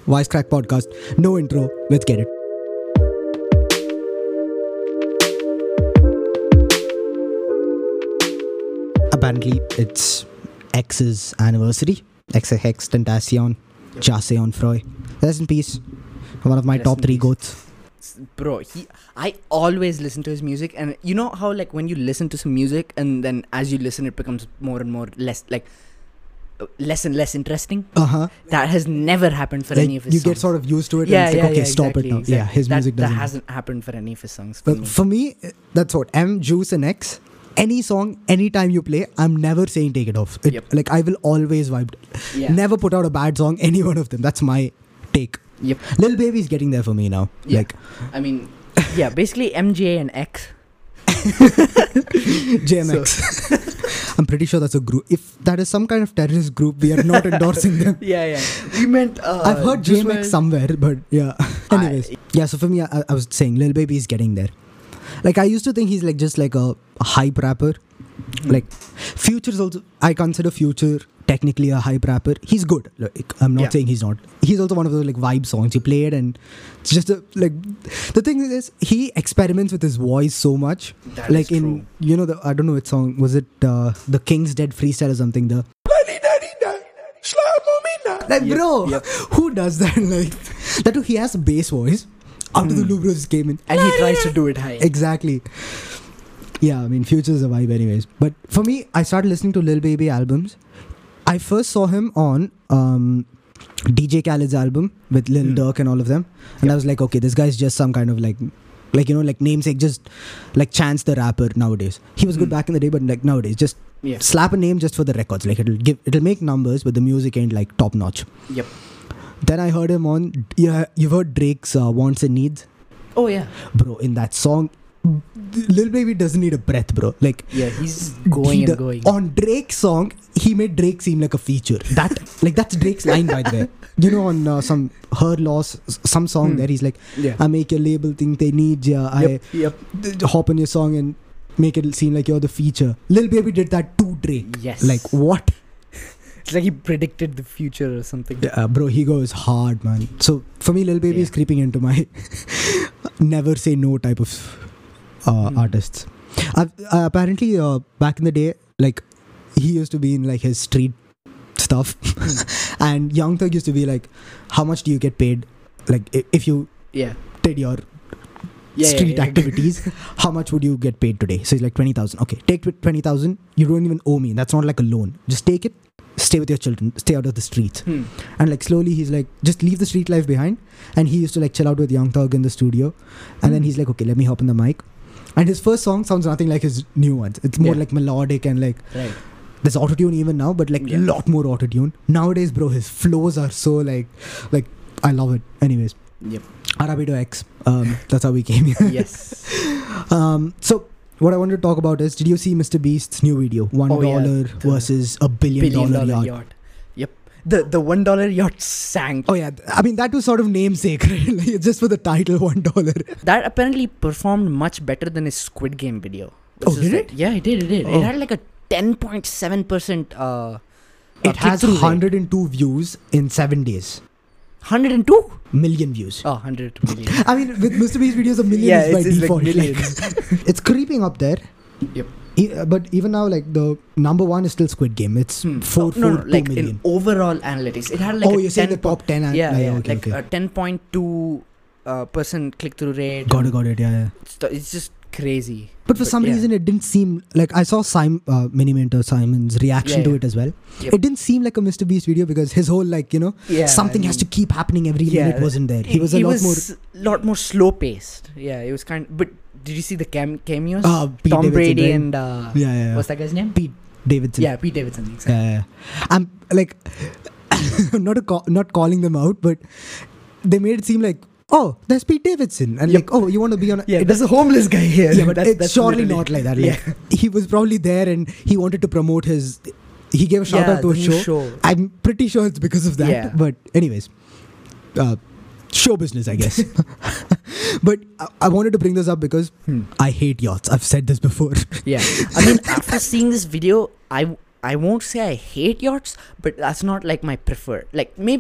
Wisecrack Podcast. No intro. Let's get it. Apparently, it's X's anniversary. X Tentacion, Chaseon Froy. Rest in peace. One of my Rest top in 3 peace. goats. Bro, I always listen to his music, and you know how like when you listen to some music and then as you listen it becomes more and more less and less interesting. That has never happened for any of his You songs. get sort of used to it and it's like, okay, stop it now. exactly. Yeah, his music that doesn't. hasn't happened for any of his songs for But me. for me, that's what M, Juice, and X. Any song, anytime you play, I'm never saying take it off. Yep. Like I will always vibe. Yeah. Never put out a bad song. Any one of them. That's my take. Yep. Lil Baby's getting there for me now. Yeah. Like I mean, yeah, basically MJ and X. JMX. I'm pretty sure that's a group. If that is some kind of terrorist group, we are not endorsing them. Yeah. We meant. I've heard JMX somewhere, but yeah. Anyways, yeah. So for me, I was saying Lil Baby is getting there. Like I used to think he's like just like a hype rapper. Like Future's also. I consider Future technically a hype rapper. He's good. Like, I'm not saying he's not. He's also one of those like vibe songs. You play it and it's just like the thing is he experiments with his voice so much. That like is in true. I don't know which song was it. The King's Dead freestyle or something. Like Yep, bro, yep. who does that? Like that too, he has a bass voice. Out of the blue, bro just came in. And he tries to do it high. Exactly. Yeah, I mean, Future's a vibe anyways. But for me, I started listening to Lil Baby albums. I first saw him on DJ Khaled's album with Lil Durk and all of them. And I was like, okay, this guy's just some kind of like namesake, just like Chance the Rapper nowadays. He was good back in the day, but like nowadays, just slap a name just for the records. Like it'll make numbers, but the music ain't like top notch. Yep. Then I heard him on, you've heard Drake's Wants and Needs? Oh yeah. Bro, in that song, Lil Baby doesn't need a breath, bro. Like, Yeah, he's going and going. On Drake's song, he made Drake seem like a feature. That's Drake's line, by the way. You know, on some Her Loss, some song there, he's like, I make your label think they need ya. Yep. Hop on your song and make it seem like you're the feature. Lil Baby did that to Drake. Yes. Like, what? It's like he predicted the future or something. Yeah, bro, he goes hard, man. So, for me, Lil Baby is creeping into my never say no type of artists. Apparently, back in the day, like, he used to be in, like, his street stuff. And Young Thug used to be like, how much do you get paid? Like, if you did your street activities, how much would you get paid today? So he's like, 20,000. Okay, take 20,000. You don't even owe me. That's not like a loan. Just take it. Stay with your children. Stay out of the streets. And like slowly he's like, just leave the street life behind. And he used to like chill out with Young Thug in the studio. And then he's like, okay, let me hop on the mic. And his first song sounds nothing like his new ones. It's more like melodic and like there's autotune even now, but like a lot more autotune. Nowadays, bro, his flows are so like I love it. Anyways. Yep. Arabido X. That's how we came here. Yes. So what I wanted to talk about is, did you see Mr. Beast's new video? $1 versus $1 billion yacht. Yep. The $1 yacht sank. Oh yeah, I mean that was sort of namesake, right? Like, it's just for the title $1. That apparently performed much better than his Squid Game video. Oh, did it? Yeah, it did. Oh. It had like a 10.7%. It has click-through rate. 102 views in 7 days. 102? Million views. Oh, 100 million. I mean, with Mr. Beast videos, a million is by it's default. like millions. It's creeping up there. Yep. But even now, like the number one is still Squid Game. It's 4.2 like million. in overall analytics, it had like You're saying the top 10? okay, okay. a 10.2 percent click-through rate. Got it, yeah. It's just crazy. But for some reason, it didn't seem like I saw Simon's reaction to it as well. Yep. It didn't seem like a Mr. Beast video because his whole something has to keep happening every minute wasn't there. He was a lot more slow paced. Yeah, it was But did you see the cameos? Pete Tom Davidson, Brady right? and what's that guy's name? Pete Davidson. Yeah, Pete Davidson. Exactly. Yeah. I'm like, not calling them out, but they made it seem like, oh, there's Pete Davidson. And like, oh, you want to be on there's a homeless guy here. Yeah, but that's it's surely not like that. Like, he was probably there and he wanted to promote he gave a shout out to a show. I'm pretty sure it's because of that. Yeah. But anyways, show business, I guess. But I wanted to bring this up because I hate yachts. I've said this before. Yeah. I mean, after seeing this video, I won't say I hate yachts, but that's not like my preferred. Like maybe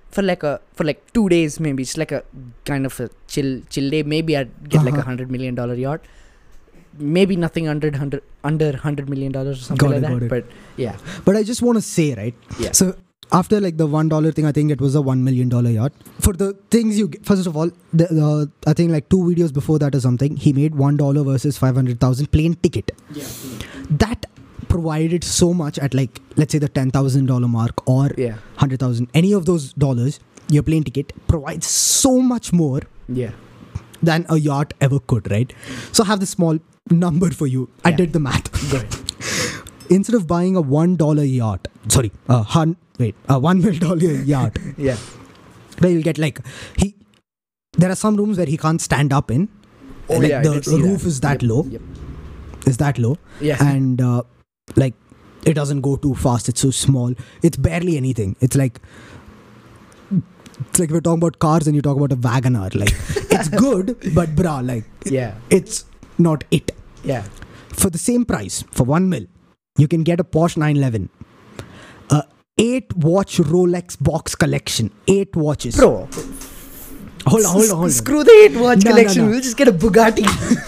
for like 2 days maybe. It's like a kind of a chill day. Maybe I'd get like $100 million yacht. Maybe nothing under $100 million or something like that. But yeah. But I just want to say, right? Yeah. So after like the $1 thing, I think it was a $1 million yacht. For the things you get, first of all, I think like 2 videos before that or something, he made $1 versus 500,000 plane ticket. Yeah. That provided so much at like, let's say the $10,000 mark or 100,000. Any of those dollars, your plane ticket provides so much more than a yacht ever could, right? So I have this small number for you. I did the math. Go ahead. Instead of buying a $1 yacht, sorry, a $1 million yacht. Yeah. Where you'll get like, there are some rooms where he can't stand up in. Oh, like yeah, the roof is that low. Yep. Is that low. Yeah. And like, it doesn't go too fast. It's so small. It's barely anything. It's like we're talking about cars and you talk about a Wagoner. Like, it's good, but like, it's not it. Yeah. For the same price, for $1 million, you can get a Porsche 911, 8-watch Rolex box collection, 8 watches. Bro, hold on. Screw the 8-watch collection. No. We'll just get a Bugatti.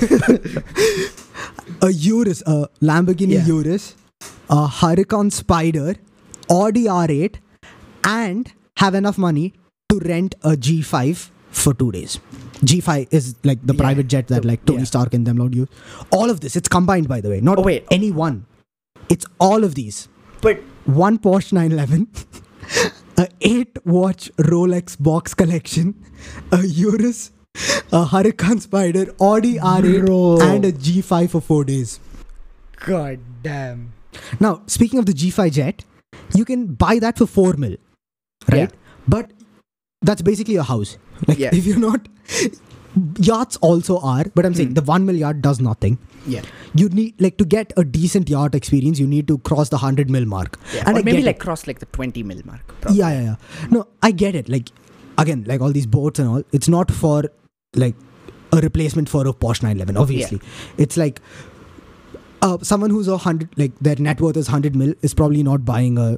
A Urus, a Lamborghini Urus, a Huracan Spider, Audi R8, and have enough money to rent a G5 for 2 days. G5 is like the private jet that like Tony Stark and them would use. All of this, it's combined, by the way. Not any one. It's all of these. But one Porsche 911, a 8-watch Rolex box collection, a Urus, a Huracan Spider, Audi R8, and a G5 for 4 days. God damn. Now, speaking of the G5 jet, you can buy that for $4 million, right? But that's basically a house. Like, if you're not... Yachts also are, but I'm saying the $1 million yacht does nothing. Yeah. You need, like, to get a decent yacht experience, you need to cross the $100 million mark. Yeah. And or maybe like cross like the $20 million mark. Probably. Yeah. No, I get it. Like, again, like all these boats and all, it's not for, like, a replacement for a Porsche 911, obviously. It's like, someone who's 100, like, their net worth is $100 million is probably not buying a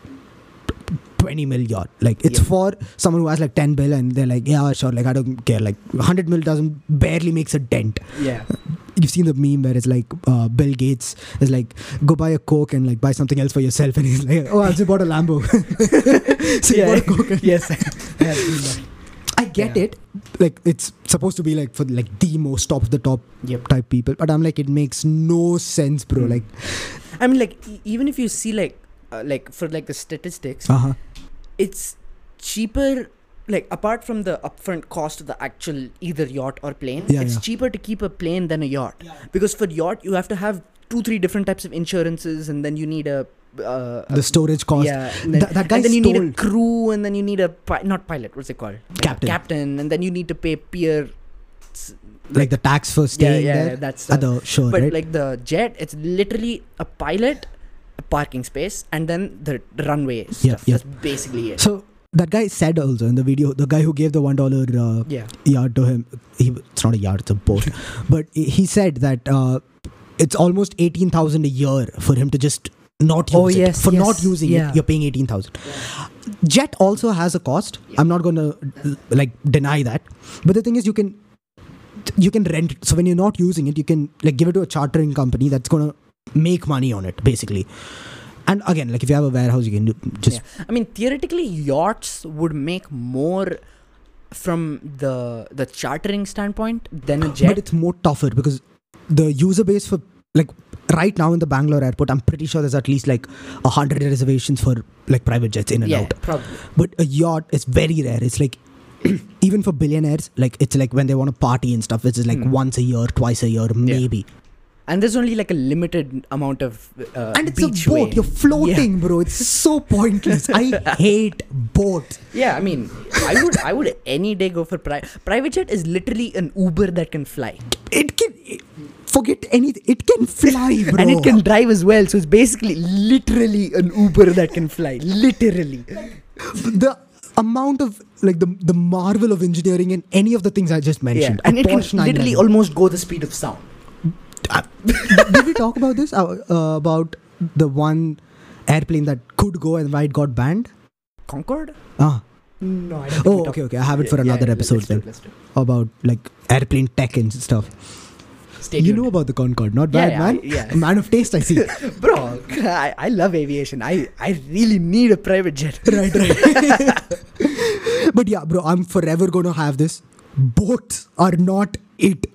$20 million yacht. Like, it's for someone who has like 10 bill and they're like, yeah, sure, like, I don't care. Like, $100 million barely makes a dent. Yeah. You've seen the meme where it's like Bill Gates is like, go buy a Coke and like buy something else for yourself, and he's like, oh, I just bought a Lambo. So you bought a Coke. Yes. I get it. Like, it's supposed to be like for like the most top of the top type people, but I'm like, it makes no sense, bro. Like, I mean, like, even if you see like for like the statistics, it's cheaper. Like, apart from the upfront cost of the actual either yacht or plane, it's cheaper to keep a plane than a yacht. Because for yacht, you have to have 2-3 different types of insurances, and then you need the storage cost. Yeah, that guy and then you need a crew, and then you need a not pilot. What's it called? Captain, and then you need to pay peer. Like the tax for staying there. That's at the shore, but right? like the jet, it's literally a pilot, a parking space, and then the runway stuff. That's basically it. So that guy said also in the video, the guy who gave the $1 yard to him, it's not a yard, it's a boat. But he said that it's almost $18,000 a year for him to just not use it. For not using it, you're paying $18,000. Jet also has a cost. I'm not going to like deny that. But the thing is, you can rent it. So when you're not using it, you can like give it to a chartering company that's going to make money on it, basically. And again, like if you have a warehouse, you can just... I mean, theoretically, yachts would make more from the chartering standpoint than a jet. But it's more tougher because the user base for... Like right now in the Bangalore airport, I'm pretty sure there's at least like 100 reservations for like private jets in and out. Probably. But a yacht is very rare. It's like... even for billionaires, like it's like when they want to party and stuff, which is like once a year, twice a year, maybe. And there's only like a limited amount of and it's a boat. You're floating, bro. It's so pointless. I hate boats. Yeah, I mean, I would any day go for private jet. Is literally an Uber that can fly. It can forget anything. It can fly, bro, and it can drive as well. So it's basically literally an Uber that can fly. Literally, the amount of like the marvel of engineering in any of the things I just mentioned, and it can literally almost go the speed of sound. Did we talk about this? About the one airplane that could go and why it got banned? Concorde? No, No, I don't. Oh, okay. I have it for another episode then. Let's do it. About like airplane tech and stuff. Stay You tuned. know about the Concorde, not bad, man. Yeah. A man of taste, I see. Bro, I love aviation. I really need a private jet. Right. But yeah, bro, I'm forever gonna have this. Boats are not it.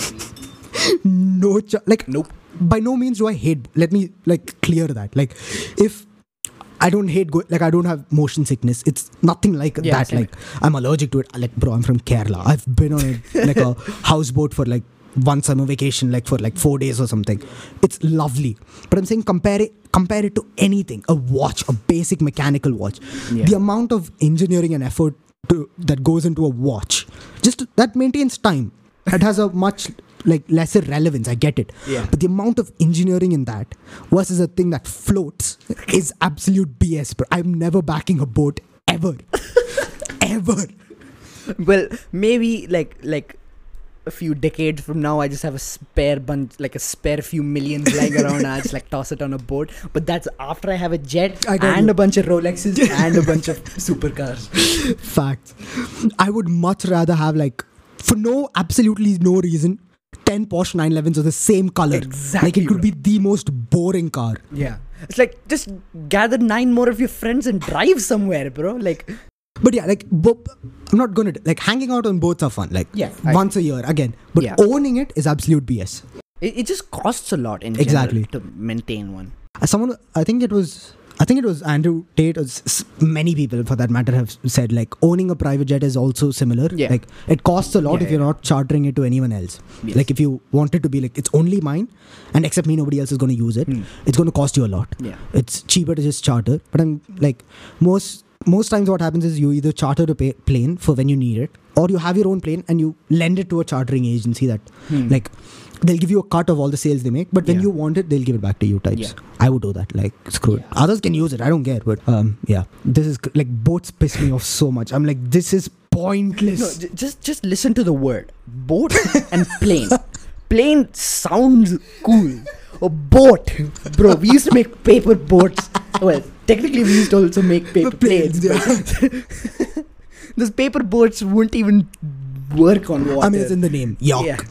Nope. By no means do I hate. Let me like clear that. Like, if I don't hate I don't have motion sickness. It's nothing like that. same Like, I'm allergic to it. Like, bro, I'm from Kerala. I've been on a houseboat for like one summer vacation, like for like 4 days or something. It's lovely. But I'm saying compare it to anything. A watch, a basic mechanical watch. Yeah. The amount of engineering and effort that goes into a watch, that maintains time. It has a much like lesser relevance. I get it. Yeah. But the amount of engineering in that versus a thing that floats is absolute BS. Bro. I'm never backing a boat ever. Ever. Well, maybe like a few decades from now, I just have a spare few millions lying around, and I just like toss it on a boat. But that's after I have a jet and a bunch of Rolexes and a bunch of supercars. Facts. I would much rather have for absolutely no reason, 10 Porsche 911s of the same color. Exactly. Like, it could be the most boring car. Yeah. It's like, just gather 9 more of your friends and drive somewhere, bro. Like, but yeah, I'm not gonna hanging out on boats are fun. Once a year again. But owning it is absolute BS. It just costs a lot in exactly general to maintain one. I think it was Andrew Tate, or many people for that matter have said owning a private jet is also similar. Yeah. Like, it costs a lot if you're not chartering it to anyone else. Yes. Like, if you want it to be it's only mine, and except me, nobody else is going to use it. It's going to cost you a lot. Yeah. It's cheaper to just charter. But I'm most times what happens is you either charter a plane for when you need it, or you have your own plane and you lend it to a chartering agency that they'll give you a cut of all the sales they make, but when you want it, they'll give it back to you types. Yeah. I would do that. Screw it. Others can use it. I don't care. But this is boats piss me off so much. I'm like, this is pointless. No, just listen to the word boat and plane. Plane sounds cool. A boat, bro. We used to make paper boats. Well, technically, we used to also make paper planes. Those paper boats wouldn't even work on water. I mean, it's in the name. Yuck. Yeah.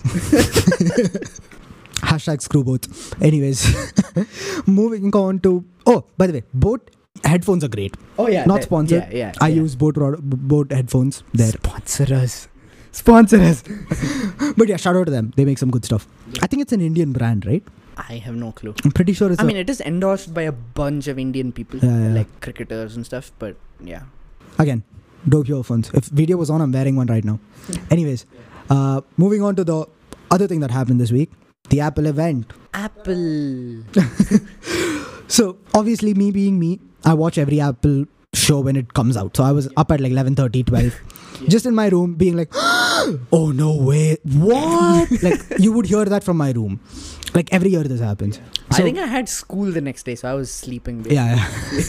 Hashtag screw boats. Anyways, moving on to... Oh, by the way, boat headphones are great. Oh, yeah. Not sponsored. Yeah. I use boat headphones there. Sponsor us. But yeah, shout out to them. They make some good stuff. I think it's an Indian brand, right? I have no clue. I'm pretty sure it's... it is endorsed by a bunch of Indian people, like cricketers and stuff, but yeah. Again, dope earphones. If video was on, I'm wearing one right now. Anyways, moving on to the other thing that happened this week, the Apple event. Apple. So, obviously, me being me, I watch every Apple show when it comes out. So, I was up at 11:30, 12. Just in my room being like, oh, no way. What? You would hear that from my room. Every year this happens. So, I think I had school the next day, so I was sleeping. Yeah.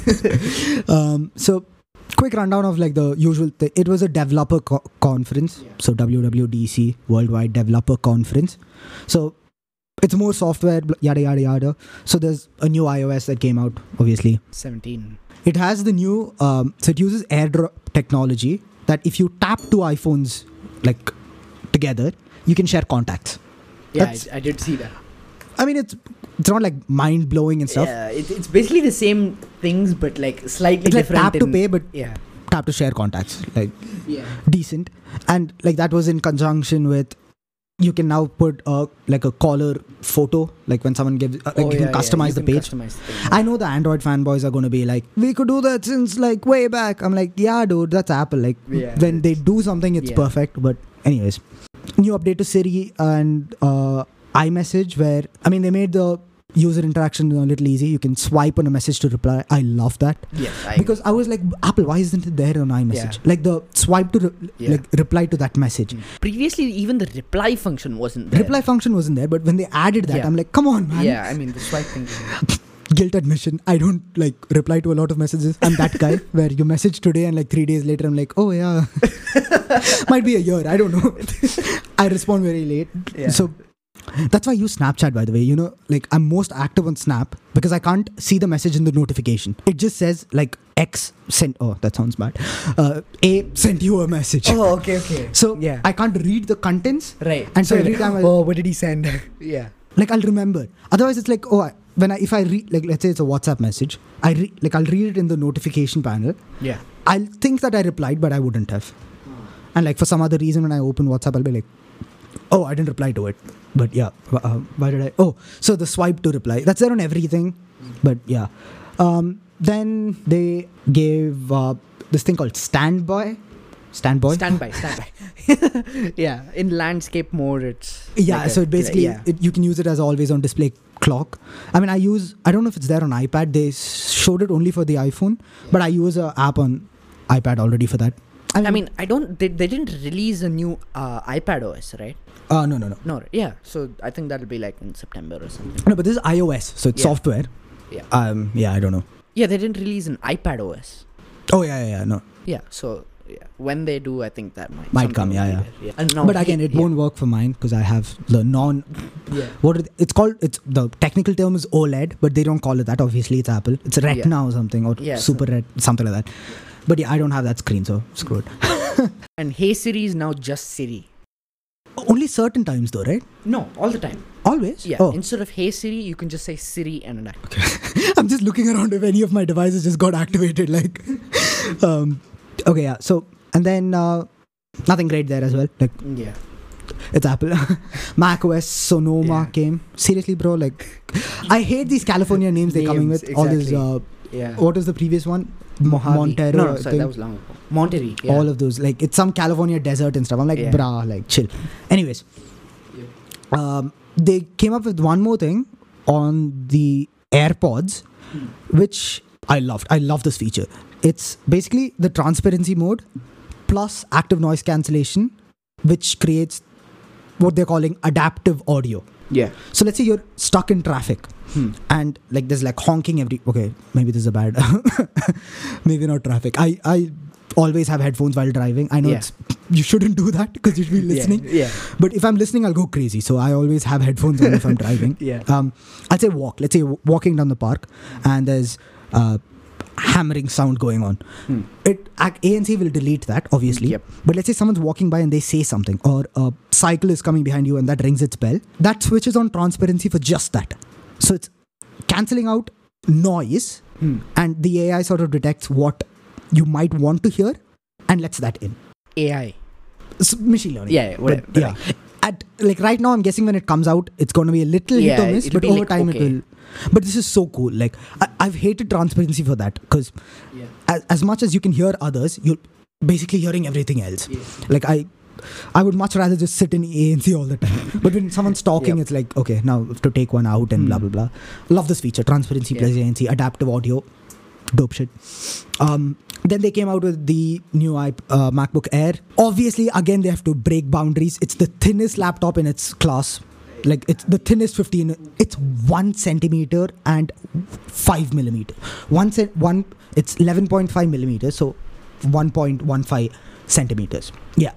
So, quick rundown of the usual thing. It was a developer conference. Yeah. So, WWDC, Worldwide Developer Conference. So, it's more software, yada, yada, yada. So, there's a new iOS that came out, obviously. 17. It has the new, so it uses AirDrop technology that if you tap two iPhones together, you can share contacts. Yeah, I did see that. I mean, it's not mind blowing and stuff. Yeah, it's basically the same things, but slightly different. Tap to pay, but yeah, tap to share contacts. Decent. And that was in conjunction with, you can now put a caller photo, when someone gives, you can customize the page. I know the Android fanboys are going to be like, we could do that since way back. I'm like, yeah, dude, that's Apple. When they do something, it's perfect. But anyways, new update to Siri and iMessage, where they made the user interaction a little easy. You can swipe on a message to reply. I love that. Yes, because I was like, Apple, why isn't it there on iMessage? The swipe to reply to that message. Previously, even the reply function wasn't there. Reply function wasn't there, but when they added that, I'm like, come on, man. Yeah, the swipe thing. Guilt admission. I don't reply to a lot of messages. I'm that guy where you message today and 3 days later I'm like, oh yeah. Might be a year. I don't know. I respond very late. Yeah. So that's why I use Snapchat, by the way. I'm most active on Snap because I can't see the message in the notification. It just says X sent. Oh, that sounds bad. A sent you a message. Oh, okay. So Yeah. I can't read the contents. Right. And so every time what did he send? Yeah. like I'll remember. Otherwise, it's like if I read, like, let's say it's a WhatsApp message, I'll read it in the notification panel. Yeah. I'll think that I replied, but I wouldn't have. And like for some other reason, when I open WhatsApp, I'll be like, oh, I didn't reply to it. But yeah, why did I? Oh, so the swipe to reply. That's there on everything. But yeah. Then they gave this thing called Standby. Standby. Yeah. In landscape mode, it's. Yeah, so it basically, you can use it as always on display clock. I mean, I don't know if it's there on iPad. They showed it only for the iPhone, but I use an app on iPad already for that. I mean, they didn't release a new iPad OS, right? No. No, yeah. So I think that'll be like in September or something. No, but this is iOS, so it's software. Yeah. Yeah, I don't know. Yeah, they didn't release an iPad OS. Oh, yeah, no. Yeah, so when they do, I think that might come, yeah. And now but again, it won't work for mine because I have the it's called, the technical term is OLED, but they don't call it that. Obviously, it's Apple. It's Retina or something, or Super Red, something like that. But yeah, I don't have that screen, so screw it. And Hey Siri is now just Siri. Only certain times though, right? No, all the time. Always? Yeah. Oh. Instead of Hey Siri, you can just say Siri and an Okay. I'm just looking around if any of my devices just got activated. Like, okay, yeah. So, and then nothing great there as well. Like, yeah, it's Apple. Mac OS Sonoma came. Seriously, bro. Like, I hate these California names they're coming with. Exactly. All this. What was the previous one? Montero. No, sorry, that was long ago. Monterey. Yeah. All of those. Like, it's some California desert and stuff. I'm like, brah, like, chill. Anyways, they came up with one more thing on the AirPods, which I loved. I love this feature. It's basically the transparency mode plus active noise cancellation, which creates what they're calling adaptive audio. Yeah. So let's say you're stuck in traffic and like there's like honking okay, maybe this is a bad maybe not traffic. I always have headphones while driving. I know you shouldn't do that because you should be listening. Yeah. But if I'm listening, I'll go crazy. So I always have headphones on if I'm driving. I'd say walk. Let's say walking down the park and there's hammering sound going on. ANC will delete that, obviously. But let's say someone's walking by and they say something, or a cycle is coming behind you and that rings its bell. That switches on transparency for just that. So it's cancelling out noise, and the AI sort of detects what you might want to hear and lets that in. AI. Machine learning. Yeah, whatever. But, yeah. Like right now, I'm guessing when it comes out, it's going to be a little hit or miss, but over time it will. But this is so cool. Like, I've hated transparency for that because as much as you can hear others, you're basically hearing everything else. Like, I would much rather just sit in ANC all the time. But when someone's talking, it's like, okay, now I have to take one out and blah, blah, blah. Love this feature. Transparency plus ANC, adaptive audio. Dope shit. Then they came out with the new MacBook Air. Obviously, again, they have to break boundaries. It's the thinnest laptop in its class. Like, it's the thinnest 15. It's 1 centimeter and 5 millimeter. It's 11.5 millimeters, so 1.15 centimeters. Yeah.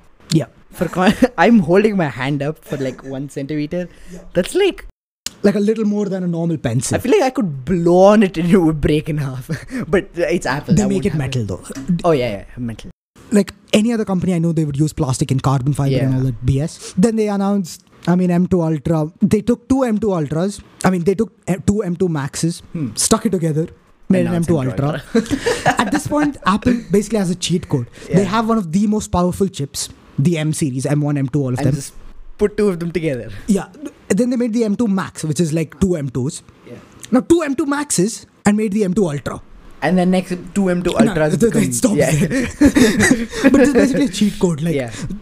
I'm holding my hand up for like 1 centimeter. That's like a little more than a normal pencil. I feel like I could blow on it and it would break in half. But it's Apple. They make it metal though. Oh yeah, metal. Like any other company, I know they would use plastic and carbon fiber and all that BS. Then they announced, M2 Ultra. They took two M2 Ultras. They took two M2 Maxes, stuck it together, made an M2 Ultra. At this point, Apple basically has a cheat code. They have one of the most powerful chips, the M series, M1, M2, all of them. Just put two of them together. Yeah. Then they made the M2 Max, which is like two M2s. Yeah. Now two M2 Maxes and made the M2 Ultra. And then next two M2 Ultras. It stops there. But it's basically a cheat code. Like,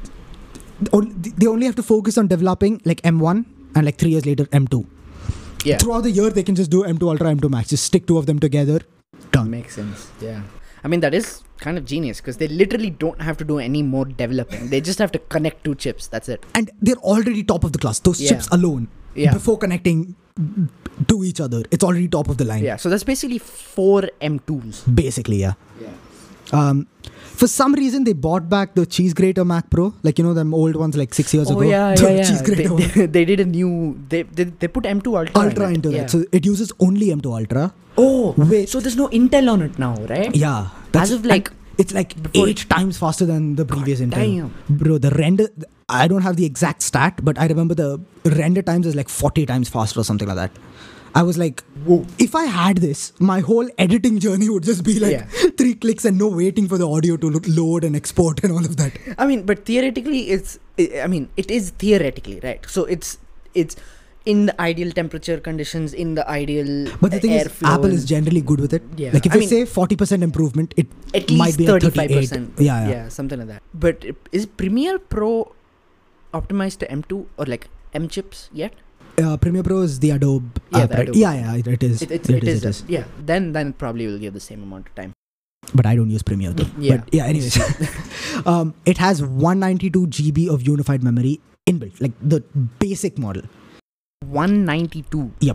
they only have to focus on developing like M1 and like 3 years later M2. Yeah. Throughout the year, they can just do M2 Ultra, M2 Max. Just stick two of them together. Done. Makes sense. Yeah. That is kind of genius because they literally don't have to do any more developing. They just have to connect two chips. That's it. And they're already top of the class. Those chips alone, before connecting to each other, it's already top of the line. Yeah. So that's basically 4 M2s. Basically, yeah. For some reason, they bought back the cheese grater Mac Pro, like them old ones, like 6 years ago. Oh yeah, The yeah. cheese grater one. They did a new. They put M2 Ultra into yeah. that, so it uses only M2 Ultra. Oh, Wait. so there's no Intel on it now, right? Yeah, As of like. it's like before 8 times faster than the previous Intel. Damn. Bro, the render, I don't have the exact stat, but I remember the render times is like 40 times faster or something like that. I was like, whoa, if I had this, my whole editing journey would just be like 3 clicks and no waiting for the audio to load and export and all of that. I mean, but theoretically, it is theoretically, right? So it's in the ideal temperature conditions, in the ideal But the thing is, airflow Apple is generally good with it. Yeah. Like if I say 40% improvement, it at might least be 35%. Yeah, something like that. But is Premiere Pro optimized to M2 or like M chips yet? Premiere Pro is the Adobe Yeah, app, the right? Adobe. Yeah, it is. It is. Yeah, then it probably will give the same amount of time. But I don't use Premiere though. Yeah. But yeah, anyways. It has 192 GB of unified memory inbuilt, like the basic model. 192. Yep.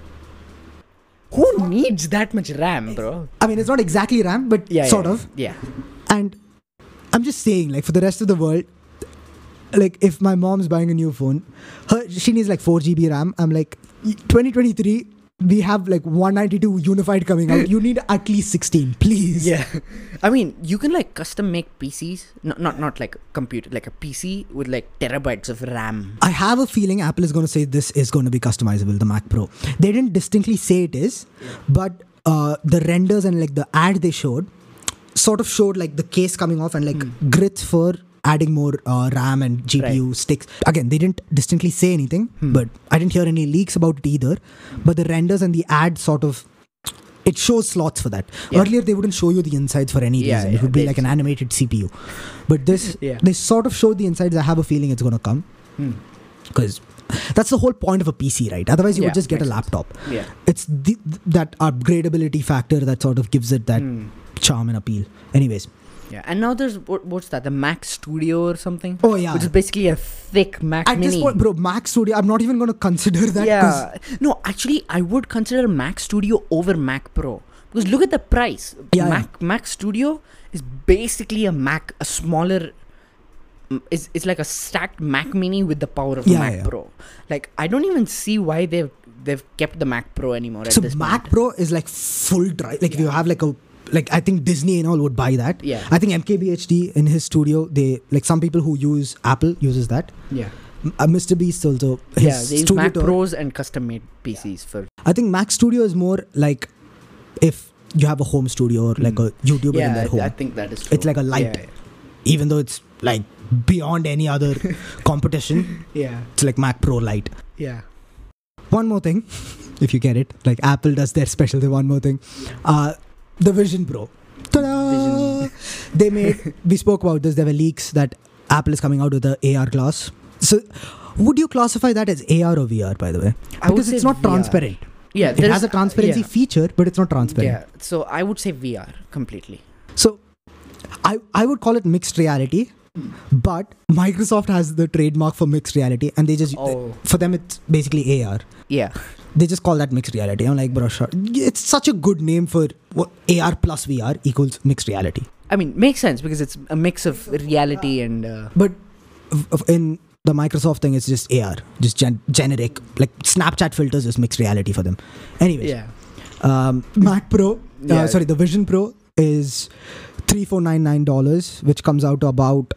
Who needs that much RAM, bro? I mean, it's not exactly RAM, but sort of. Yeah. And I'm just saying, like, for the rest of the world, like, if my mom's buying a new phone, she needs like 4 GB RAM. I'm like, 2023, we have like 192 unified coming out. You need at least 16, please. Yeah. I mean, you can like custom make PCs, not like a computer, like a PC with like terabytes of RAM. I have a feeling Apple is going to say this is going to be customizable, the Mac Pro. They didn't distinctly say it is, but the renders and like the ad they showed sort of showed like the case coming off and like grits for adding more RAM and GPU sticks. Again, they didn't distinctly say anything, but I didn't hear any leaks about it either. But the renders and the ad sort of, it shows slots for that. Earlier, they wouldn't show you the insides for any reason. It would be like an animated CPU. But this, they sort of showed the insides. I have a feeling it's going to come. Because that's the whole point of a PC, right? Otherwise, you would just get a laptop. Yeah. It's that upgradability factor that sort of gives it that charm and appeal. Anyways. Yeah, and now there's what's that? The Mac Studio or something? Oh yeah, which is basically a thick Mac At Mini. this point, bro, Mac Studio. I'm not even going to consider that. Yeah, no, actually, I would consider Mac Studio over Mac Pro because look at the price. Mac Studio is basically a smaller. It's like a stacked Mac Mini with the power of Mac Pro. Like I don't even see why they've kept the Mac Pro anymore. So Mac Pro is like full drive. Like if you have like I think Disney and all would buy that. Yeah. I think MKBHD in his studio, they like some people who use Apple uses that. Yeah. Mr. Beast also. They use Mac Pros and custom made PCs for. I think Mac Studio is more like if you have a home studio or like a YouTuber in their home. I think that is true. It's like a light, even though it's like beyond any other competition. Yeah. It's like Mac Pro Lite. Yeah. One more thing, if you get it, like Apple does their special. One more thing. The Vision Pro. Ta-da! We spoke about this. There were leaks that Apple is coming out with the AR glass. So, would you classify that as AR or VR, by the way? Because it's not transparent. Yeah, it has a transparency feature, but it's not transparent. Yeah, so I would say VR completely. So, I would call it mixed reality, but Microsoft has the trademark for mixed reality, and they just for them it's basically AR. Yeah. They just call that mixed reality. I'm like, bro, sure. It's such a good name for AR plus VR equals mixed reality. I mean, makes sense because it's a mix of reality and... But in the Microsoft thing, it's just AR. Just generic. Like Snapchat filters is mixed reality for them. Anyways. Yeah. Mac Pro, the Vision Pro is $3,499, which comes out to about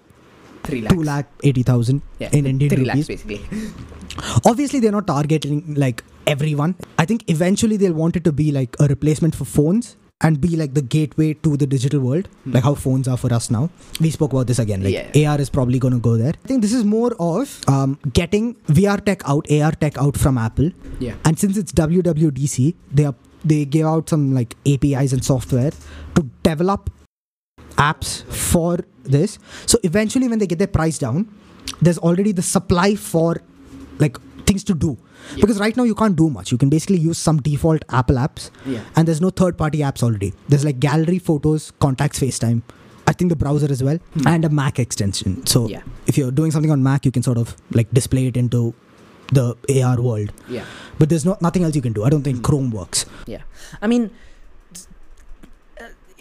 2,80,000 in Indian rupees. 3 lakhs basically. Obviously, they're not targeting like everyone. I think eventually they'll want it to be like a replacement for phones and be like the gateway to the digital world, like how phones are for us now. We spoke about this again. Like AR is probably going to go there. I think this is more of getting VR tech out, AR tech out from Apple. Yeah. And since it's WWDC, they gave out some like APIs and software to develop apps for this. So eventually, when they get their price down, there's already the supply for like things to do. Because right now you can't do much. You can basically use some default Apple apps, and there's no third-party apps already. There's like gallery, photos, contacts, FaceTime. I think the browser as well, and a Mac extension. So if you're doing something on Mac, you can sort of like display it into the AR world. Yeah. But there's nothing else you can do. I don't think Chrome works. Yeah. I mean,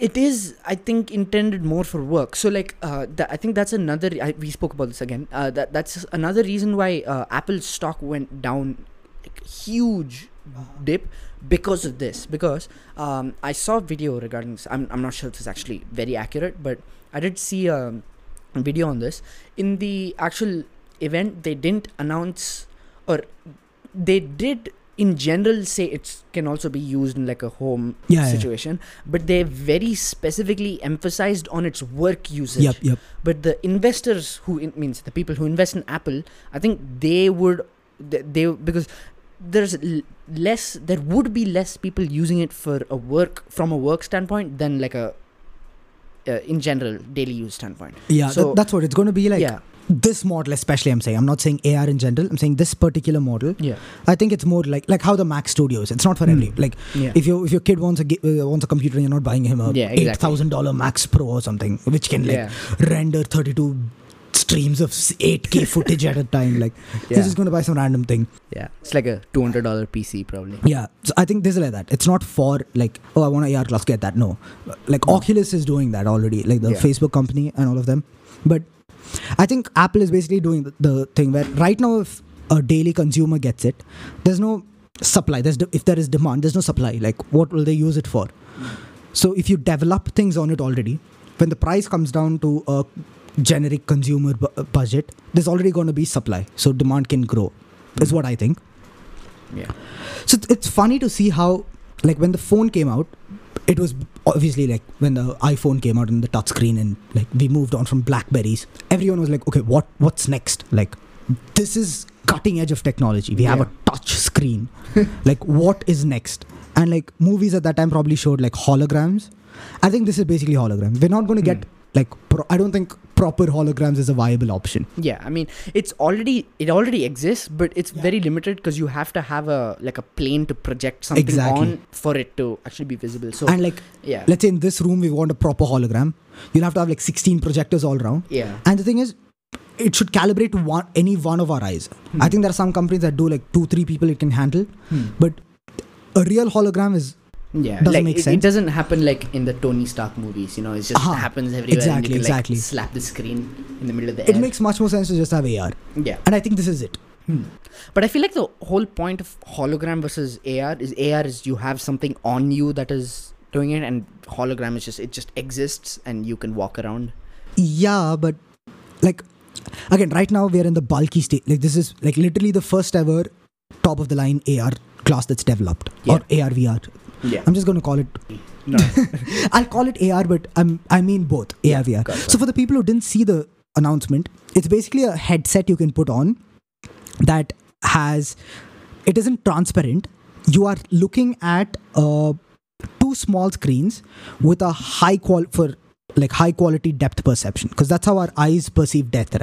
It is, I think, intended more for work. So, like, I think that's another. We spoke about this again. That's another reason why Apple's stock went down, like, huge dip because of this. Because I saw a video regarding this. I'm not sure if it's actually very accurate, but I did see a video on this. In the actual event, they didn't announce, or they did in general say it can also be used in like a home situation, but they very specifically emphasized on its work usage. Yep. But the investors means the people who invest in Apple, I think they because there would be less people using it from a work standpoint than like a in general daily use standpoint. Yeah, so that's what it's going to be like. This model especially, I'm not saying AR in general, I'm saying this particular model. I think it's more like how the Mac Studios, it's not for every, like if your kid wants a computer and you're not buying him a $8,000 Max Pro or something which can render 32 streams of 8K footage at a time, like he's just going to buy some random thing. It's like a $200 PC probably. So I think this is like that. It's not for like, oh, I want an AR glass, get that. No, like Oculus is doing that already, like the Facebook company and all of them. But I think Apple is basically doing the thing where right now if a daily consumer gets it, there's no supply. If there is demand, there's no supply. Like what will they use it for? So if you develop things on it already, when the price comes down to a generic consumer budget, there's already going to be supply. So demand can grow, is what I think. So it's funny to see how, like when the phone came out, it was obviously like when the iPhone came out and the touchscreen and like we moved on from Blackberries, everyone was like, okay, what's next? Like this is cutting edge of technology. We have a touch screen. Like what is next? And like movies at that time probably showed like holograms. I think this is basically hologram. We're not going to get like I don't think proper holograms is a viable option. I mean it already exists, but it's very limited because you have to have a plane to project something on for it to actually be visible. So and like let's say in this room we want a proper hologram, you'll have to have like 16 projectors all around. And the thing is, it should calibrate to any one of our eyes. I think there are some companies that do like 2-3 people it can handle, but a real hologram is doesn't make sense. It doesn't happen like in the Tony Stark movies, it just happens everywhere. Exactly. Like, slap the screen in the middle of the air. It makes much more sense to just have AR. And I think this is it. But I feel like the whole point of hologram versus AR is you have something on you that is doing it, and hologram is it just exists and you can walk around. Yeah, but like again, right now we are in the bulky state. Like this is like literally the first ever top of the line AR glass that's developed, or AR VR. I'm just going to call it. No, I'll call it AR, but I mean both AR VR. So for the people who didn't see the announcement, it's basically a headset you can put on that it isn't transparent. You are looking at 2 small screens with a high quality depth perception, because that's how our eyes perceive depth.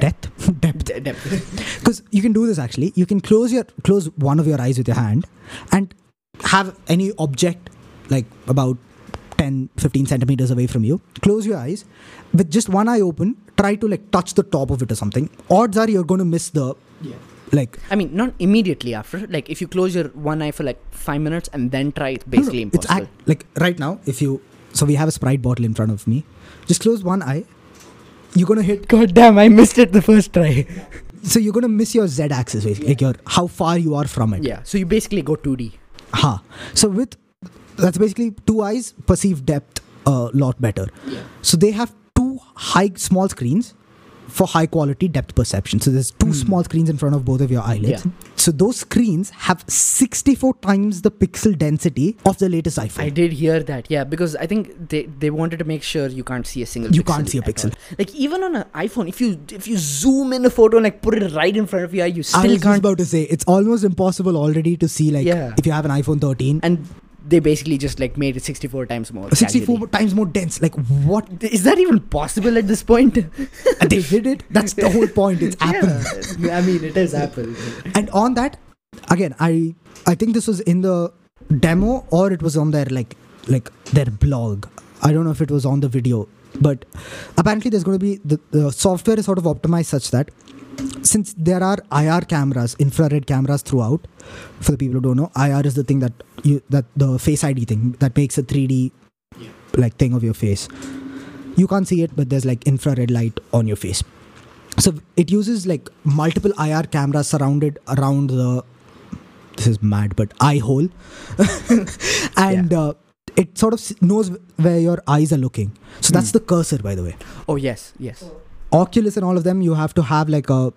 Because you can do this actually. You can close one of your eyes with your hand and have any object like about 10-15 centimeters away from you. Close your eyes with just one eye open. Try to like touch the top of it or something. Odds are you're going to miss the I mean, not immediately after. Like if you close your one eye for like 5 minutes and then try, it's basically impossible. Like right now, so we have a Sprite bottle in front of me. Just close one eye. You're going to hit... God damn, I missed it the first try. So you're going to miss your Z axis, basically. Like how far you are from it. So you basically go 2D. So that's basically 2 eyes perceive depth a lot better. So they have 2 small screens for high quality depth perception. So there's 2 small screens in front of both of your eyelids. So those screens have 64 times the pixel density of the latest iPhone. I did hear that, because I think they wanted to make sure you can't see a single pixel. You can't see a pixel. Like even on an iPhone, if you zoom in a photo and like put it right in front of you, you still can't. I was just about to say, it's almost impossible already to see if you have an iPhone 13. And they basically just like made it 64 times more. 64 times more dense. Like what? Is that even possible at this point? They did it. That's the whole point. It's Apple. I mean, it is Apple. And on that, again, I think this was in the demo or it was on their like their blog. I don't know if it was on the video, but apparently there's going to be the software is sort of optimized such that since there are IR cameras, infrared cameras throughout, for the people who don't know, IR is the thing that the Face ID thing that makes a 3D like thing of your face. You can't see it, but there's like infrared light on your face. So it uses like multiple IR cameras surrounded around the, this is mad, but eye hole. And it sort of knows where your eyes are looking. So that's the cursor, by the way. Oh, yes, yes. Oculus and all of them, you have to have like a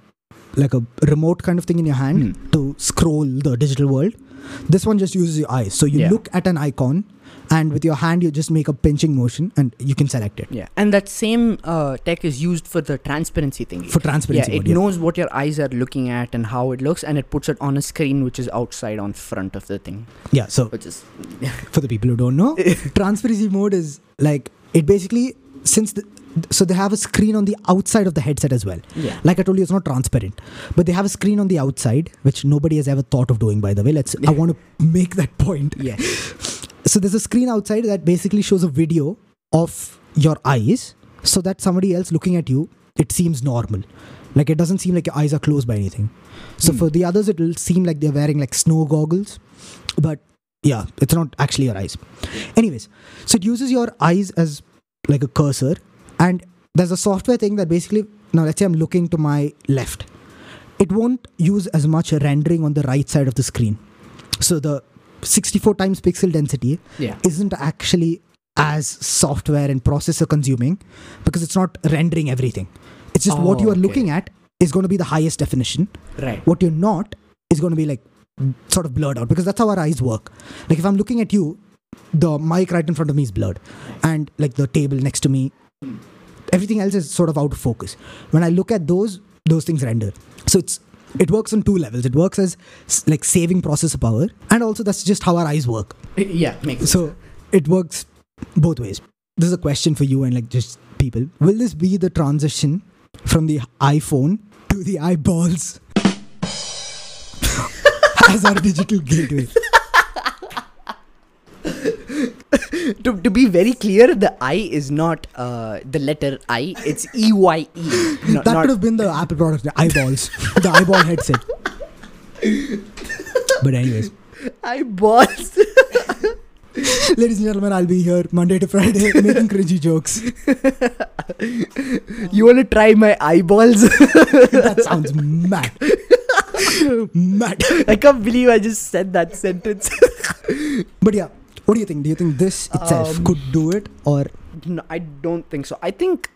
remote kind of thing in your hand to scroll the digital world. This one just uses your eyes. So you look at an icon, and with your hand you just make a pinching motion and you can select it. Yeah, and that same tech is used for the transparency thing. For transparency. Yeah, it knows what your eyes are looking at and how it looks, and it puts it on a screen which is outside on front of the thing. Yeah, so which is for the people who don't know, transparency mode is like, it basically, so they have a screen on the outside of the headset as well. Yeah. Like I told you, it's not transparent, but they have a screen on the outside, which nobody has ever thought of doing, by the way. I want to make that point. Yeah. So there's a screen outside that basically shows a video of your eyes, so that somebody else looking at you, it seems normal. Like it doesn't seem like your eyes are closed by anything. So for the others, it will seem like they're wearing like snow goggles, but yeah, it's not actually your eyes. Anyways, so it uses your eyes as like a cursor, and there's a software thing that basically, now let's say I'm looking to my left, it won't use as much rendering on the right side of the screen. So the 64 times pixel density isn't actually as software and processor consuming, because it's not rendering everything. It's just what you are looking at is going to be the highest definition. Right. What you're not is going to be like sort of blurred out, because that's how our eyes work. Like if I'm looking at you, the mic right in front of me is blurred, and like the table next to me, everything else is sort of out of focus. When I look at those things render. So it works on two levels. It works as like saving processor power, and also that's just how our eyes work. Yeah, makes sense. So it works both ways. This is a question for you and like just people. Will this be the transition from the iPhone to the eyeballs as our digital gateway? To be very clear, the I is not the letter I, it's EYE. That could have been the Apple product, the eyeballs, the eyeball headset. But anyways, eyeballs. ladies and gentlemen, I'll be here Monday to Friday making cringy jokes. You want to try my eyeballs? That sounds mad. Mad. I can't believe I just said that sentence. But yeah, what do you think? Do you think this itself could do it, or? No, I don't think so. I think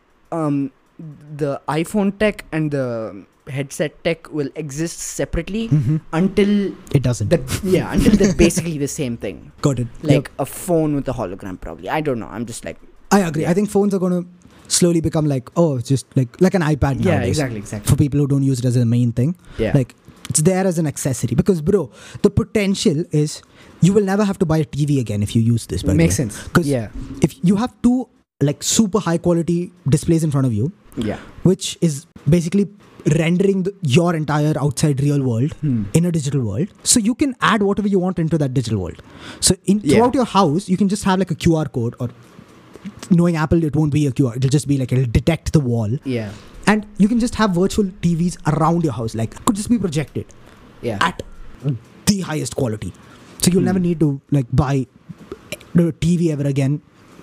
the iPhone tech and the headset tech will exist separately until it doesn't. Until they're basically the same thing. Got it. Like a phone with a hologram, probably. I don't know. I'm just like. I agree. I think phones are going to slowly become like, just like an iPad nowadays. Yeah, exactly. For people who don't use it as a main thing. Yeah. Like it's there as an accessory, because bro, the potential is you will never have to buy a TV again if you use this. Makes sense. Because if you have two like super high quality displays in front of you, which is basically rendering your entire outside real world in a digital world, so you can add whatever you want into that digital world. So throughout your house, you can just have like a QR code, or knowing Apple, it won't be a QR. It'll just be like, it'll detect the wall. Yeah. And you can just have virtual TVs around your house. Like, could just be projected at the highest quality. So you'll never need to like buy the TV ever again.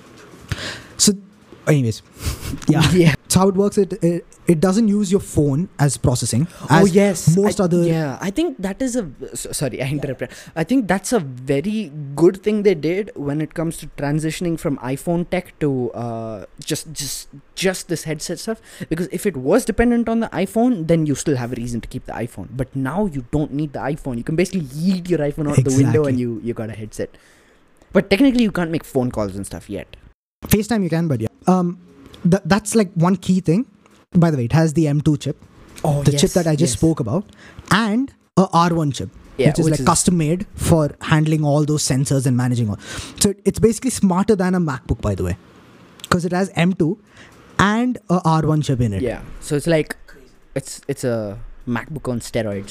So anyways, so how it works, it doesn't use your phone as processing. Most other. Yeah, I think that is sorry, I interrupted. I think that's a very good thing they did when it comes to transitioning from iPhone tech to just this headset stuff. Because if it was dependent on the iPhone, then you still have a reason to keep the iPhone. But now you don't need the iPhone. You can basically yeet your iPhone out the window and you got a headset. But technically, you can't make phone calls and stuff yet. FaceTime you can, but that's like one key thing. By the way, it has the M2 chip, the chip that I just spoke about, and a R1 chip, which is custom made for handling all those sensors and managing all. So it's basically smarter than a MacBook, by the way, because it has M2 and a R1 chip in it. Yeah, so it's like it's a MacBook on steroids.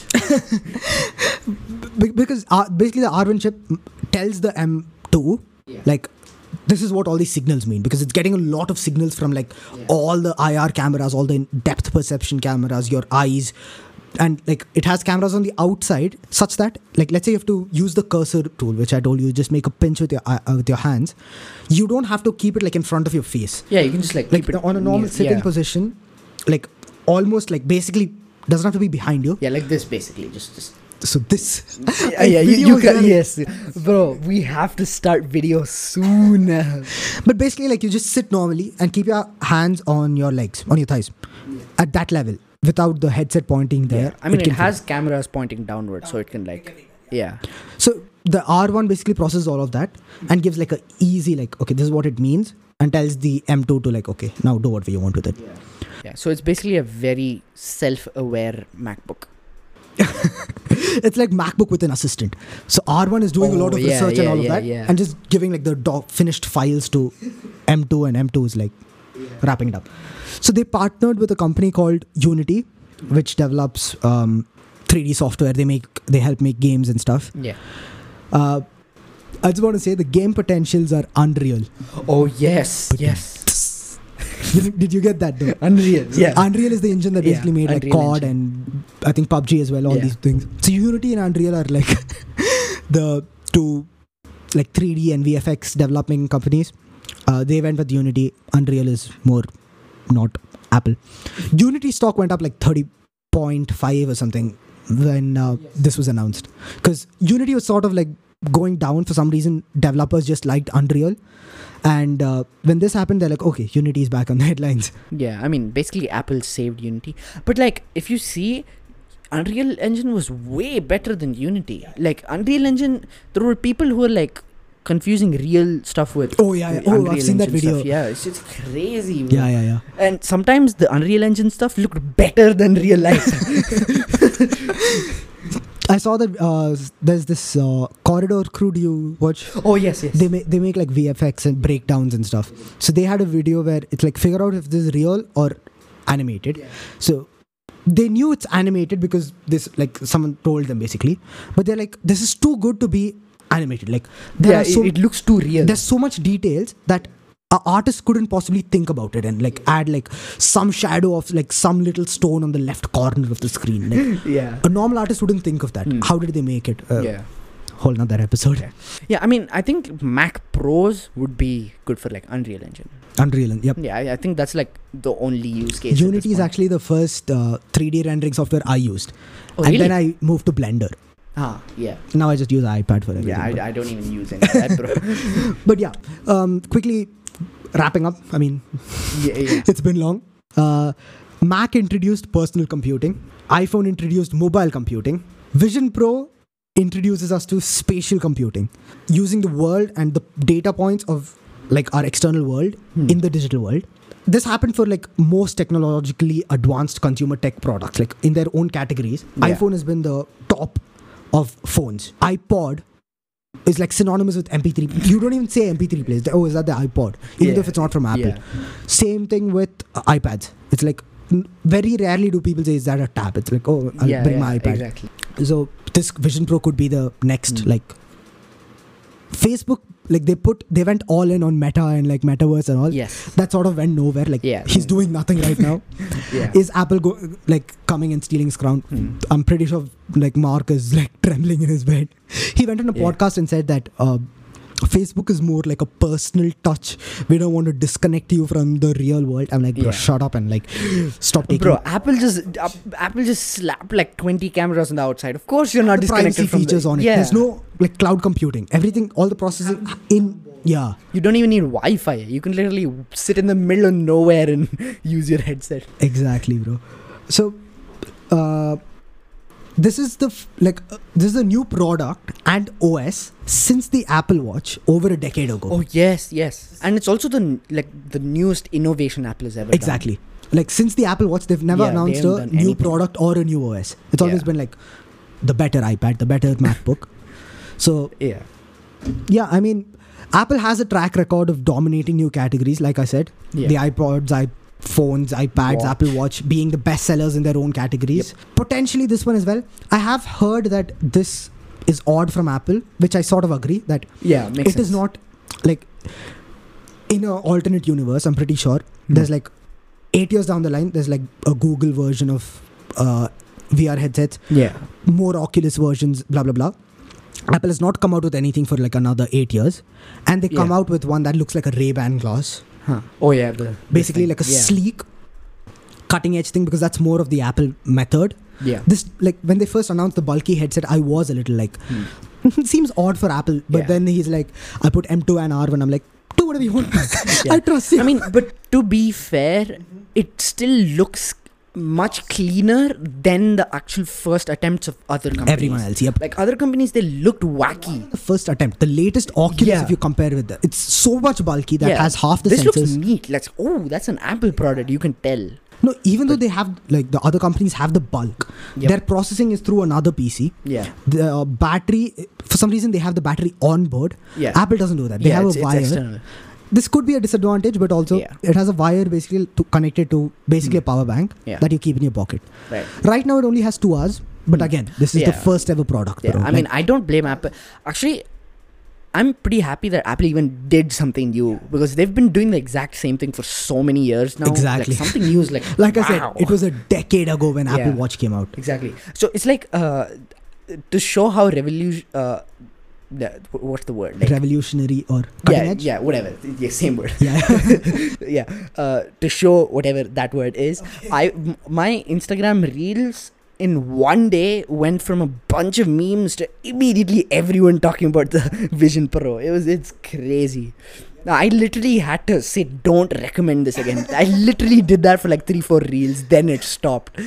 Because basically the R1 chip tells the M2 like, this is what all these signals mean, because it's getting a lot of signals from like all the IR cameras, all the depth perception cameras, your eyes, and like it has cameras on the outside, such that like let's say you have to use the cursor tool, which I told you, just make a pinch with your hands. You don't have to keep it like in front of your face. Yeah, you can just like keep it on a normal near, sitting position, like almost like basically doesn't have to be behind you. Yeah, like this basically. Just. So this. Yeah, you can. Yes, bro. We have to start video soon. But basically, like you just sit normally and keep your hands on your legs, on your thighs, at that level, without the headset pointing there. Yeah. I mean, it has cameras pointing downward, so it can like, yeah. So the R1 basically processes all of that and gives like a easy like, okay, this is what it means, and tells the M2 to like, okay, now do whatever you want with it. Yeah. So it's basically a very self-aware MacBook. It's like MacBook with an assistant. So R1 is doing a lot of research and all of that, and just giving like the finished files to M2, and M2 is like wrapping it up. So they partnered with a company called Unity, which develops 3D software. They help make games and stuff. Yeah. I just want to say the game potentials are unreal. Oh yes, yes. Did you get that though? Unreal. Yeah. Unreal is the engine that basically made like Unreal COD and I think PUBG as well. All these things. So Unity and Unreal are like the two like 3D and VFX developing companies. They went with Unity. Unreal is more not Apple. Unity stock went up like 30.5 or something when this was announced, because Unity was sort of like going down for some reason. Developers just liked Unreal, and when this happened, they're like, okay, Unity is back on the headlines. Yeah, I mean, basically Apple saved Unity, but like if you see, Unreal Engine was way better than Unity. Like Unreal Engine, there were people who were like confusing real stuff with Unreal I've seen that video stuff. Yeah, it's just crazy, bro. yeah And sometimes the Unreal Engine stuff looked better than real life. I saw that there's this Corridor Crew. Do you watch? Oh yes. They make like VFX and breakdowns and stuff. So they had a video where it's like figure out if this is real or animated. So they knew it's animated because this like someone told them basically, but they're like, this is too good to be animated. Like it looks too real. There's so much details that an artist couldn't possibly think about it and like add like some shadow of like some little stone on the left corner of the screen. Like, a normal artist wouldn't think of that. How did they make it? Whole nother episode. Yeah, I mean, I think Mac Pros would be good for like Unreal Engine. Yep. Yeah, I think that's like the only use case. Unity is actually the first 3D rendering software I used. Oh, and really? then I moved to Blender. Yeah. Now I just use iPad for everything. Yeah, I don't even use any of that, bro. But yeah, quickly wrapping up. I mean, it's been long. Mac introduced personal computing. iPhone introduced mobile computing. Vision Pro introduces us to spatial computing, using the world and the data points of like our external world in the digital world. This happened for like most technologically advanced consumer tech products, like in their own categories. iPhone has been the top of phones. iPod is like synonymous with MP3. You don't even say MP3 players. Oh, is that the iPod? Even if it's not from Apple. Same thing with iPads. It's like very rarely do people say, is that a tab? It's like, oh, I'll bring my iPad. Exactly. So this Vision Pro could be the next like Facebook. Like they went all in on Meta and like Metaverse and all. Yes. That sort of went nowhere. Like he's doing nothing right now. Is Apple coming and stealing his crown? I'm pretty sure like Mark is like trembling in his bed. He went on a podcast and said that Facebook is more like a personal touch. We don't want to disconnect you from the real world. I'm like, bro, shut up and like stop taking. Bro, Apple just slapped like 20 cameras on the outside. Of course, you're not disconnected from features on it. There's no like cloud computing. Everything, all the processing in. Yeah. You don't even need Wi-Fi. You can literally sit in the middle of nowhere and use your headset. Exactly, bro. So, this is the new product and OS since the Apple Watch over a decade ago. Oh yes, and it's also the newest innovation Apple has ever done. Exactly. Like since the Apple Watch, they've never announced a new product or a new OS. It's always been like the better iPad, the better MacBook. So yeah, I mean, Apple has a track record of dominating new categories. Like I said, the iPods, iPhones, iPads, Apple Watch being the best sellers in their own categories. Potentially this one as well. I have heard that this is odd from Apple, which I sort of agree that makes sense. Is not like in an alternate universe. I'm pretty sure there's like 8 years down the line, there's like a Google version of VR headsets, more Oculus versions, blah blah blah. Apple has not come out with anything for like another 8 years, and they come out with one that looks like a Ray-Ban glass. Oh yeah, basically like a sleek, cutting-edge thing, because that's more of the Apple method. Yeah. This, like, when they first announced the bulky headset, I was a little like, seems odd for Apple. But then he's like, I put M2 and R1. I'm like, do whatever you want. I trust you. I mean, but to be fair, it still looks much cleaner than the actual first attempts of other companies. Everyone else, yep. Like other companies, they looked wacky. The first attempt, the latest Oculus, if you compare with that, it's so much bulky that has half the sensors. This looks neat. Like, oh, that's an Apple product. You can tell. No, even though they have, like, the other companies have the bulk, their processing is through another PC. Yeah. The battery, for some reason, they have the battery on board. Yeah. Apple doesn't do that. They have a wire. It's external. This could be a disadvantage, but also it has a wire basically connected to basically a power bank that you keep in your pocket. Right now, it only has 2 hours. But again, this is the first ever product. Yeah. I mean, I don't blame Apple. Actually, I'm pretty happy that Apple even did something new, because they've been doing the exact same thing for so many years now. Exactly. Like, something new is like I said, it was a decade ago when Apple Watch came out. Exactly. So it's like to show how what's the word? Like, revolutionary or cutting edge? Yeah, whatever. Yeah, same word. Yeah. To show whatever that word is, my Instagram reels in one day went from a bunch of memes to immediately everyone talking about the Vision Pro. It's crazy. Now, I literally had to say, don't recommend this again. I literally did that for like 3-4 reels, then it stopped.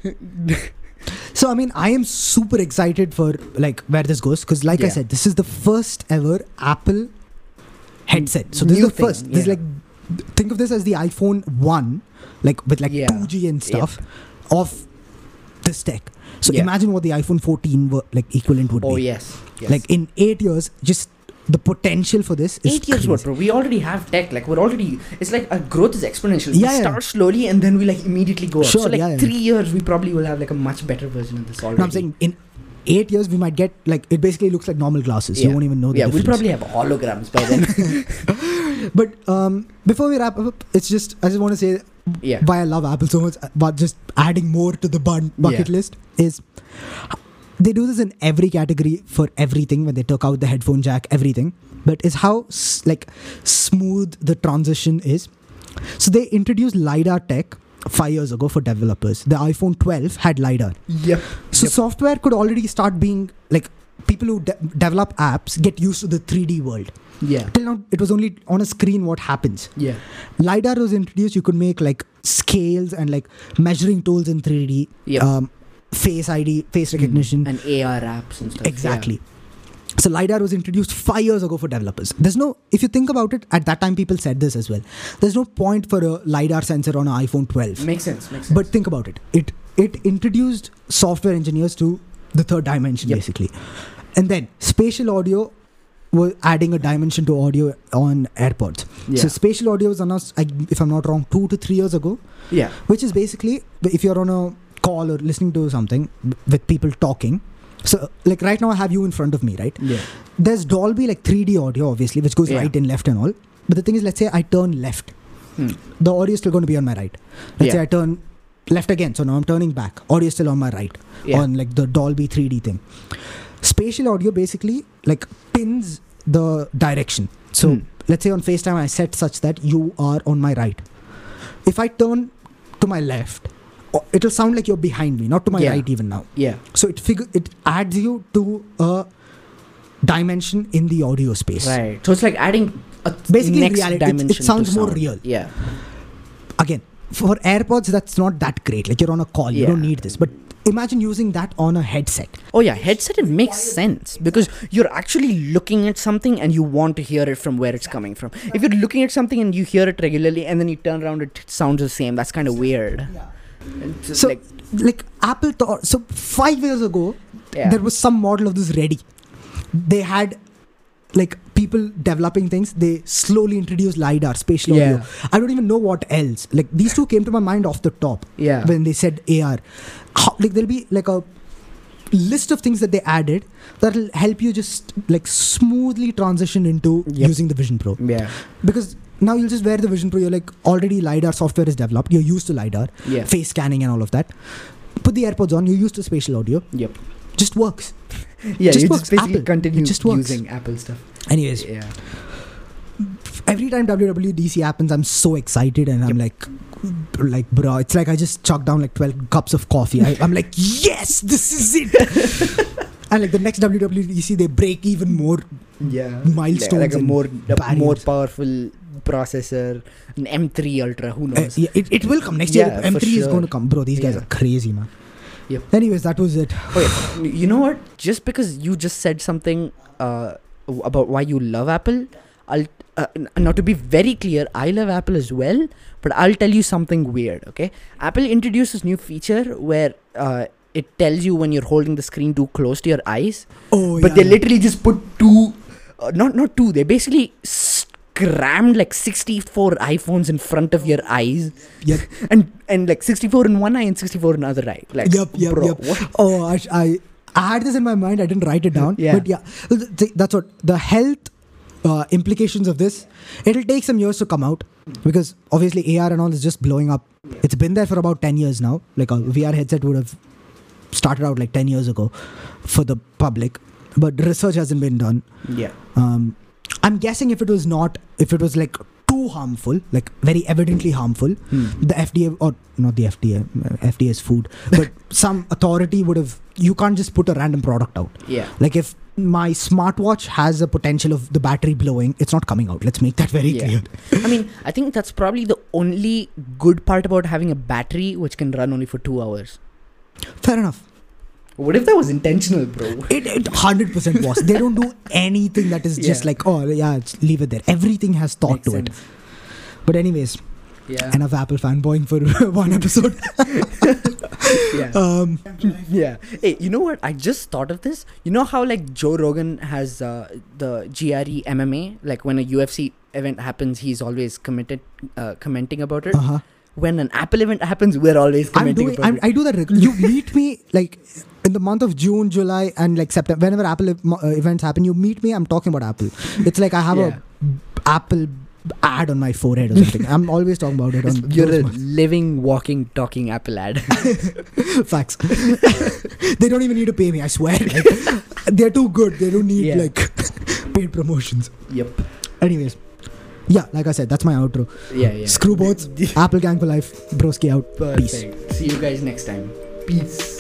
So, I mean, I am super excited for like where this goes, because like I said, this is the first ever Apple headset. So this is the first. This is like, think of this as the iPhone 1, like with like 2G and stuff of this tech. So imagine what the iPhone 14 like equivalent would be. Oh yes. Like in 8 years, just the potential for this is 8 years, crazy. bro. We already have tech. Like it's like our growth is exponential. We start slowly and then we like immediately go up. So like 3 years, we probably will have like a much better version of this already. No, I'm saying in 8 years, we might get like, it basically looks like normal glasses. You won't even know the difference. We'll probably have holograms by then. But before we wrap up, I just want to say why I love Apple so much, but just adding more to the bucket list is, they do this in every category for everything when they took out the headphone jack, everything. But is how like smooth the transition is. So they introduced LiDAR tech 5 years ago for developers. The iPhone 12 had LiDAR. So software could already start being like, people who develop apps get used to the 3D world. Till now, it was only on a screen what happens. LiDAR was introduced. You could make like scales and like measuring tools in 3D. Face ID, face recognition. And AR apps and stuff. Exactly. So LiDAR was introduced 5 years ago for developers. If you think about it, at that time people said this as well. There's no point for a LiDAR sensor on an iPhone 12. Makes sense. But think about it. It introduced software engineers to the third dimension, basically. And then spatial audio was adding a dimension to audio on AirPods. So spatial audio was announced, if I'm not wrong, 2 to 3 years ago. Which is basically, if you're on a call or listening to something with people talking, so like right now I have you in front of me, right? There's Dolby, like 3D audio obviously, which goes right and left and all, but the thing is, let's say I turn left, the audio is still going to be on my right. Let's say I turn left again, so now I'm turning back, audio is still on my right, on like the Dolby 3D thing. Spatial audio basically like pins the direction. So let's say on FaceTime I set such that you are on my right. If I turn to my left, it'll sound like you're behind me, not to my right even now. So it adds you to a dimension in the audio space. Right. So it's like adding a basically next reality. dimension. It sounds more real. Again, for AirPods, that's not that great. Like you're on a call, you don't need this. But imagine using that on a headset. Oh yeah, headset, it makes sense because you're actually looking at something and you want to hear it from where it's coming from. If you're looking at something and you hear it regularly and then you turn around, it sounds the same. That's kind of weird. So like Apple thought, so 5 years ago there was some model of this ready. They had like people developing things. They slowly introduced LiDAR, spatial audio. I don't even know what else. Like these two came to my mind off the top when they said AR. Like there'll be like a list of things that they added that'll help you just like smoothly transition into using the Vision Pro. Because now you'll just wear the Vision Pro, you're like already LiDAR software is developed, you're used to LiDAR, face scanning and all of that. put the AirPods on, you're used to spatial audio. Yep. Just works. Yeah, Just you works. just basically Apple. continue It just works. using Apple stuff. Anyways, Yeah. every time WWDC happens, I'm so excited and I'm like, bro, it's like I just chucked down like 12 cups of coffee. I'm like, yes, this is it. And like the next WWDC, they break even more milestones. Like a and more barriers. powerful processor, an M3 Ultra, who knows? Yeah, it will come next Yeah, year. for M3 is sure. going to come, bro. These guys Yeah. are crazy, man. Yep. Anyways, that was it. Okay, you know what? Just because you just said something about why you love Apple, I'll now to be very clear, I love Apple as well. But I'll tell you something weird. Okay, Apple introduced this new feature where it tells you when you're holding the screen too close to your eyes. Oh, But they literally just put two, not two. They basically crammed like 64 iPhones in front of your eyes. Yep. and like 64 in one eye and 64 in other eye. Like, Yep. bro, Yep. what? Oh, I had this in my mind. I didn't write it down. Yeah. But yeah, that's what the health implications of this. It'll take some years to come out because obviously AR and all is just blowing up. It's been there for about 10 years now. Like a VR headset would have started out like 10 years ago for the public, but research hasn't been done. Yeah. I'm guessing if it was like too harmful, like very evidently harmful, the FDA, or not the FDA, FDA is food, but some authority would have, you can't just put a random product out. Yeah. Like if my smartwatch has a potential of the battery blowing, it's not coming out. Let's make that very clear. I mean, I think that's probably the only good part about having a battery which can run only for 2 hours. Fair enough. What if that was intentional, bro? It 100% was. They don't do anything that is just like, oh yeah, leave it there. Everything has thought Makes to it. sense. But anyways, Yeah. enough Apple fanboying for one episode. Yeah. Yeah. Hey, you know what? I just thought of this. You know how like Joe Rogan has the GRE MMA? Like when a UFC event happens, he's always commenting about it. Uh-huh. When an Apple event happens, we're always commenting about it. I do that. You meet me like in the month of June, July, and like September. Whenever Apple events happen, you meet me. I'm talking about Apple. It's like I have a Apple ad on my forehead or something. I'm always talking about it. You're a living, walking, talking Apple ad. Facts. They don't even need to pay me. I swear. Like, they're too good. They don't need like paid promotions. Yep. Anyways. Yeah, like I said, that's my outro. Yeah. Screw boats. Apple gang for life. Broski out. Perfect. Peace. See you guys next time. Peace.